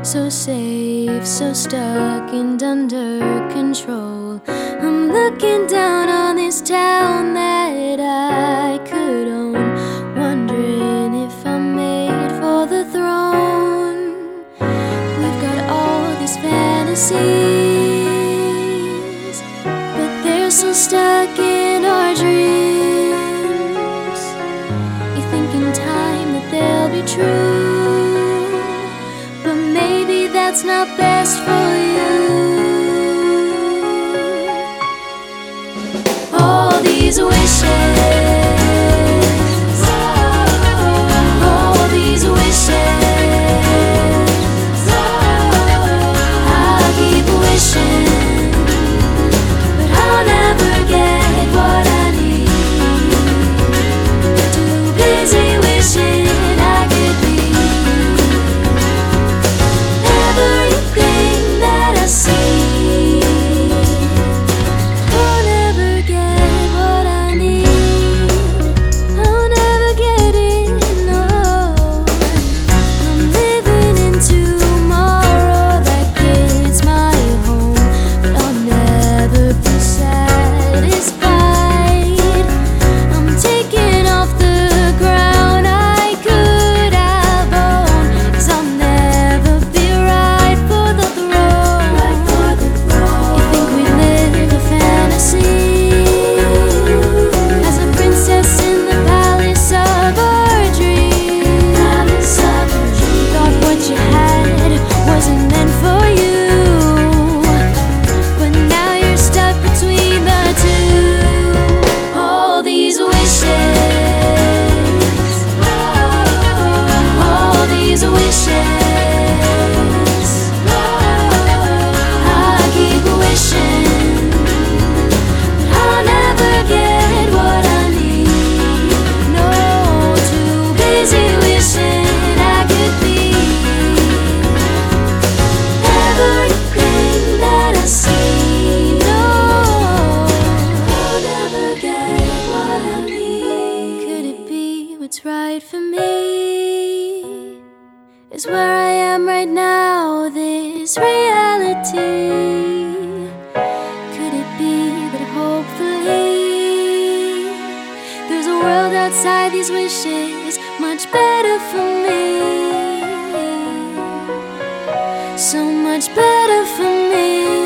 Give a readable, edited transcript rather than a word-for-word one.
So safe, so stuck and under control. I'm looking down on this town that I could own, wondering if I'm made for the throne. We've got all these fantasies, but they're so stuck in our dreams. You think in time that they'll be true, but maybe that's not best for you. All these wishes, all these wishes, I keep wishing, but I'll never get what I need. Too busy wishing I could be everything that I see. I'll never get what I need. I'll never get it, no. I'm living in tomorrow like it's my home, but I'll never be satisfied. I'm taking off the ground I could have owned, 'cause I'll never be right for the throne. You think we live a fantasy, as a princess in the palace of our dreams. Thought what you had wasn't meant for you, but now you're stuck between the two. All these wishes, all these wishes, I keep wishing, but I'll never get what I need. No, too busy wishing I could be everything that I see. No, I'll never get what I need. Could it be what's right for me is where I am right now, this reality? Could it be that hopefully there's a world outside these wishes much better for me, so much better for me?